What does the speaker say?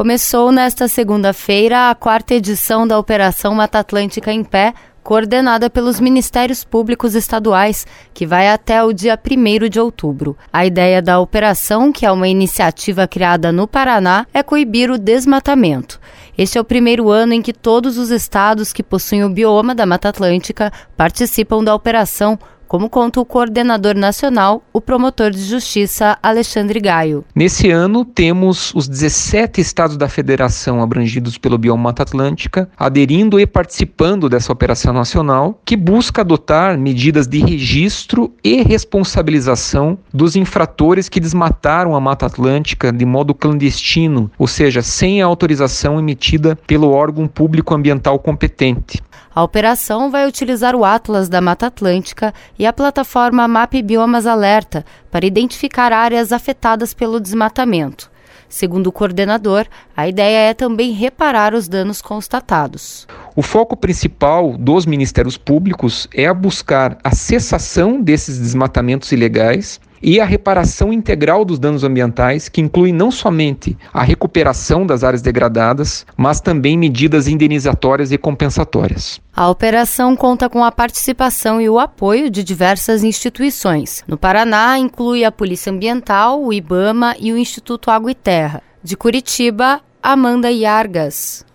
Começou nesta segunda-feira a 4ª edição da Operação Mata Atlântica em Pé, coordenada pelos Ministérios Públicos Estaduais, que vai até o dia 1º de outubro. A ideia da operação, que é uma iniciativa criada no Paraná, é coibir o desmatamento. Este é o primeiro ano em que todos os estados que possuem o bioma da Mata Atlântica participam da operação, como conta o coordenador nacional, o promotor de justiça Alexandre Gaio. Nesse ano, temos os 17 estados da federação abrangidos pelo bioma Mata Atlântica, aderindo e participando dessa operação nacional, que busca adotar medidas de registro e responsabilização dos infratores que desmataram a Mata Atlântica de modo clandestino, ou seja, sem a autorização emitida pelo órgão público ambiental competente. A operação vai utilizar o Atlas da Mata Atlântica e a plataforma MAP Biomas Alerta para identificar áreas afetadas pelo desmatamento. Segundo o coordenador, a ideia é também reparar os danos constatados. O foco principal dos Ministérios Públicos é a buscar a cessação desses desmatamentos ilegais e a reparação integral dos danos ambientais, que inclui não somente a recuperação das áreas degradadas, mas também medidas indenizatórias e compensatórias. A operação conta com a participação e o apoio de diversas instituições. No Paraná, inclui a Polícia Ambiental, o IBAMA e o Instituto Água e Terra. De Curitiba, Amanda Iargas.